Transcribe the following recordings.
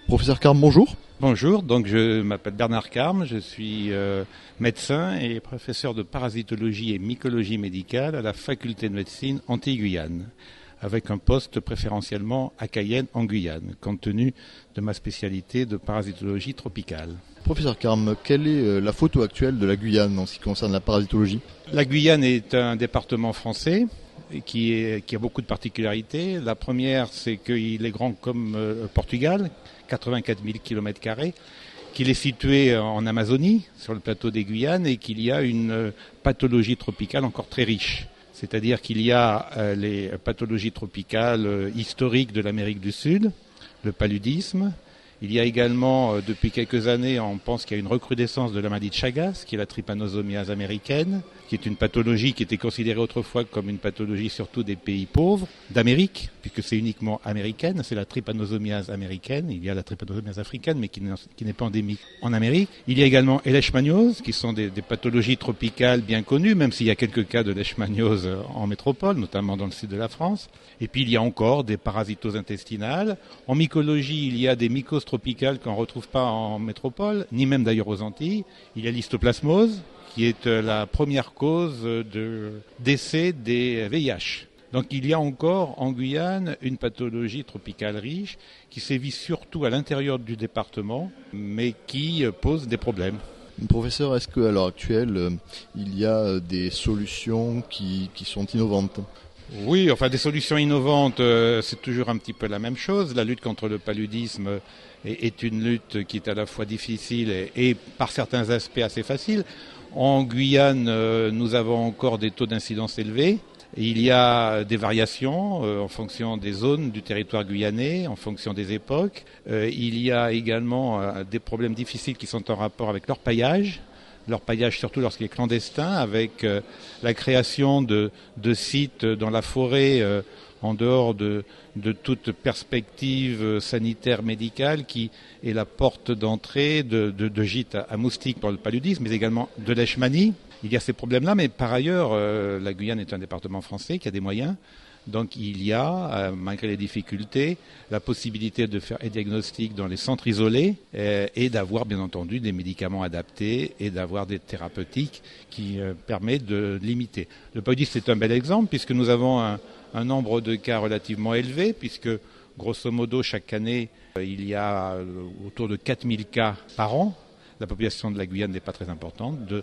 Professeur Carme, bonjour. Bonjour, donc je m'appelle Bernard Carme, je suis médecin et professeur de parasitologie et mycologie médicale à la faculté de médecine Antilles-Guyane, avec un poste préférentiellement à Cayenne en Guyane, compte tenu de ma spécialité de parasitologie tropicale. Professeur Carme, quelle est la photo actuelle de la Guyane en ce qui concerne la parasitologie ? La Guyane est un département français qui a beaucoup de particularités. La première, c'est qu'il est grand comme le Portugal, 84 000 km², qu'il est situé en Amazonie, sur le plateau des Guyanes, et qu'il y a une pathologie tropicale encore très riche. C'est-à-dire qu'il y a les pathologies tropicales historiques de l'Amérique du Sud, le paludisme. Il y a également, depuis quelques années, on pense qu'il y a une recrudescence de la maladie de Chagas, qui est la trypanosomiase américaine, qui est une pathologie qui était considérée autrefois comme une pathologie surtout des pays pauvres d'Amérique, puisque c'est uniquement américaine, c'est la trypanosomiase américaine. Il y a la trypanosomiase africaine, mais qui n'est pas endémique en Amérique. Il y a également leishmaniose, qui sont des pathologies tropicales bien connues, même s'il y a quelques cas de leishmaniose en métropole, notamment dans le sud de la France. Et puis il y a encore des parasitoses intestinales. En mycologie, il y a des mycoses tropicales qu'on ne retrouve pas en métropole, ni même d'ailleurs aux Antilles. Il y a l'histoplasmose, qui est la première cause de décès des VIH. Donc il y a encore en Guyane une pathologie tropicale riche qui sévit surtout à l'intérieur du département, mais qui pose des problèmes. Professeur, est-ce qu'à l'heure actuelle, il y a des solutions qui sont innovantes ? Oui, enfin des solutions innovantes, c'est toujours un petit peu la même chose. La lutte contre le paludisme est une lutte qui est à la fois difficile et par certains aspects assez facile. En Guyane, nous avons encore des taux d'incidence élevés. Il y a des variations en fonction des zones du territoire guyanais, en fonction des époques. Il y a également des problèmes difficiles qui sont en rapport avec l'orpaillage surtout lorsqu'il est clandestin, avec la création de sites dans la forêt en dehors de toute perspective sanitaire médicale qui est la porte d'entrée de gîtes à moustiques pour le paludisme, mais également de leishmanie. Il y a ces problèmes-là, mais par ailleurs, la Guyane est un département français qui a des moyens. Donc il y a, malgré les difficultés, la possibilité de faire des diagnostics dans les centres isolés et d'avoir bien entendu des médicaments adaptés et d'avoir des thérapeutiques qui permettent de limiter. Le paludisme c'est un bel exemple puisque nous avons un nombre de cas relativement élevé puisque grosso modo chaque année il y a autour de 4000 cas par an. La population de la Guyane n'est pas très importante, de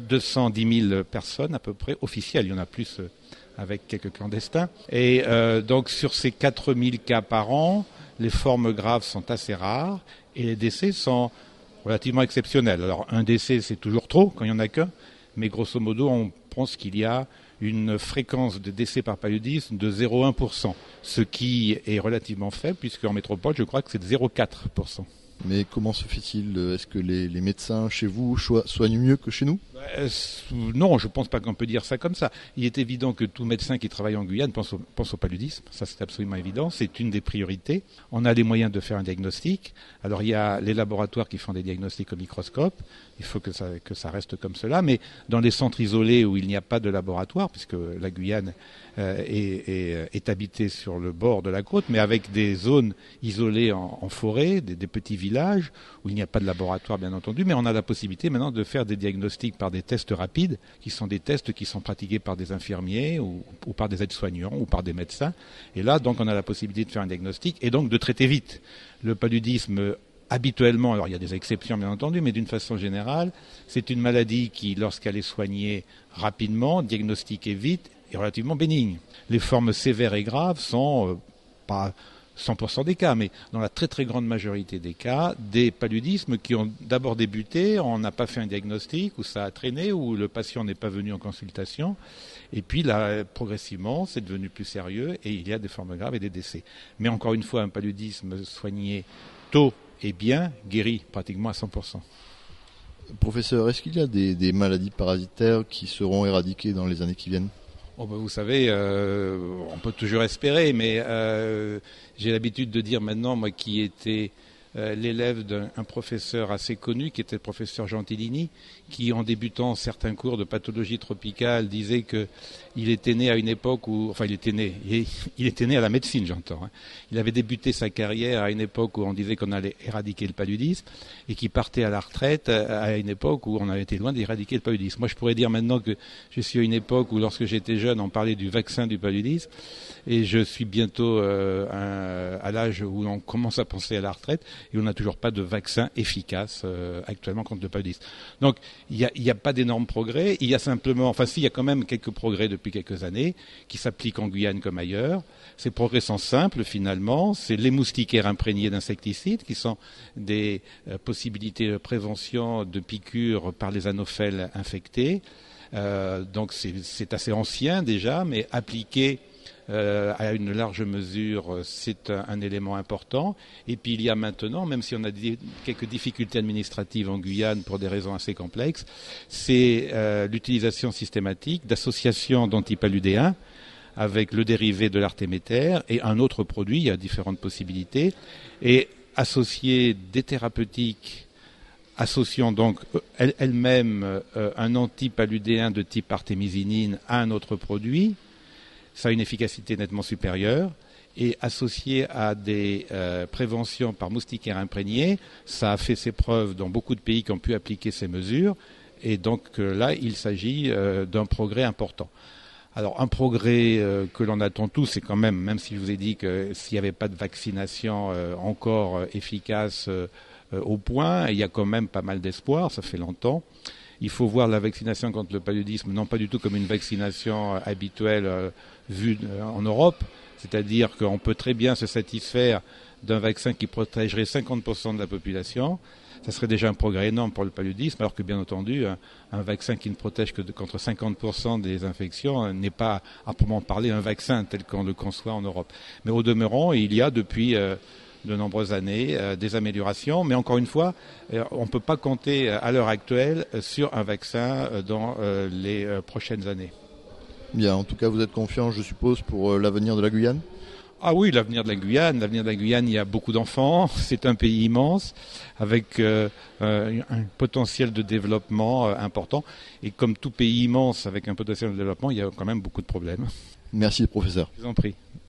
210 000 personnes à peu près officielles, il y en a plus avec quelques clandestins. Et donc sur ces 4000 cas par an, les formes graves sont assez rares et les décès sont relativement exceptionnels. Alors un décès c'est toujours trop quand il n'y en a qu'un, mais grosso modo on pense qu'il y a une fréquence de décès par paludisme de 0,1%, ce qui est relativement faible puisqu'en métropole je crois que c'est de 0,4%. Mais comment se fait-il ? Est-ce que les médecins chez vous soignent mieux que chez nous ? Non, je ne pense pas qu'on peut dire ça comme ça. Il est évident que tout médecin qui travaille en Guyane pense au paludisme. Ça, c'est absolument évident. C'est une des priorités. On a les moyens de faire un diagnostic. Alors, il y a les laboratoires qui font des diagnostics au microscope. Il faut que ça reste comme cela. Mais dans les centres isolés où il n'y a pas de laboratoire, puisque la Guyane est habitée sur le bord de la côte, mais avec des zones isolées en forêt, des petits villages où il n'y a pas de laboratoire, bien entendu. Mais on a la possibilité maintenant de faire des diagnostics par des tests rapides, qui sont des tests qui sont pratiqués par des infirmiers ou par des aides-soignants ou par des médecins. Et là, donc, on a la possibilité de faire un diagnostic et donc de traiter vite. Le paludisme, habituellement, alors il y a des exceptions bien entendu, mais d'une façon générale, c'est une maladie qui, lorsqu'elle est soignée rapidement, diagnostiquée vite, est relativement bénigne. Les formes sévères et graves sont pas 100% des cas, mais dans la très très grande majorité des cas, des paludismes qui ont d'abord débuté, on n'a pas fait un diagnostic, où ça a traîné, où le patient n'est pas venu en consultation, et puis là, progressivement, c'est devenu plus sérieux, et il y a des formes graves et des décès. Mais encore une fois, un paludisme soigné tôt et bien guérit pratiquement à 100%. Professeur, est-ce qu'il y a des maladies parasitaires qui seront éradiquées dans les années qui viennent ? Oh ben vous savez, on peut toujours espérer, mais j'ai l'habitude de dire maintenant, moi qui étais l'élève d'un professeur assez connu, qui était le professeur Gentilini, qui, en débutant certains cours de pathologie tropicale, disait qu'il était né à une époque où... Enfin, il était né à la médecine, j'entends. Hein. Il avait débuté sa carrière à une époque où on disait qu'on allait éradiquer le paludisme, et qui partait à la retraite à une époque où on avait été loin d'éradiquer le paludisme. Moi, je pourrais dire maintenant que je suis à une époque où, lorsque j'étais jeune, on parlait du vaccin du paludisme, et je suis bientôt à l'âge où on commence à penser à la retraite, et on n'a toujours pas de vaccin efficace actuellement contre le paludisme. Donc, il n'y a pas d'énormes progrès. Il y a simplement, enfin si, il y a quand même quelques progrès depuis quelques années qui s'appliquent en Guyane comme ailleurs. Ces progrès sont simples finalement. C'est les moustiquaires imprégnés d'insecticides qui sont des possibilités de prévention de piqûres par les anophèles infectés. Donc c'est assez ancien déjà, mais appliqué à une large mesure, c'est un élément important. Et puis il y a maintenant, même si on a quelques difficultés administratives en Guyane pour des raisons assez complexes, c'est l'utilisation systématique d'associations d'antipaludéens avec le dérivé de l'artéméter et un autre produit. Il y a différentes possibilités. Et associer des thérapeutiques associant donc elle-même un antipaludéen de type artémisinine à un autre produit, ça a une efficacité nettement supérieure. Et associé à des préventions par moustiquaires imprégnés, ça a fait ses preuves dans beaucoup de pays qui ont pu appliquer ces mesures. Et donc là, il s'agit d'un progrès important. Alors un progrès que l'on attend tous, c'est quand même si je vous ai dit que s'il n'y avait pas de vaccination encore efficace au point, il y a quand même pas mal d'espoir, ça fait longtemps. Il faut voir la vaccination contre le paludisme non pas du tout comme une vaccination habituelle vue en Europe, c'est-à-dire qu'on peut très bien se satisfaire d'un vaccin qui protégerait 50% de la population. Ça serait déjà un progrès énorme pour le paludisme, alors que bien entendu, un vaccin qui ne protège que contre 50% des infections n'est pas, à proprement parler, un vaccin tel qu'on le conçoit en Europe. Mais au demeurant, il y a depuis de nombreuses années des améliorations, mais encore une fois, on ne peut pas compter à l'heure actuelle sur un vaccin dans les prochaines années. Bien, en tout cas, vous êtes confiant, je suppose, pour l'avenir de la Guyane ? Ah oui, l'avenir de la Guyane, il y a beaucoup d'enfants, c'est un pays immense, avec un potentiel de développement important. Et comme tout pays immense avec un potentiel de développement, il y a quand même beaucoup de problèmes. Merci, professeur. Je vous en prie.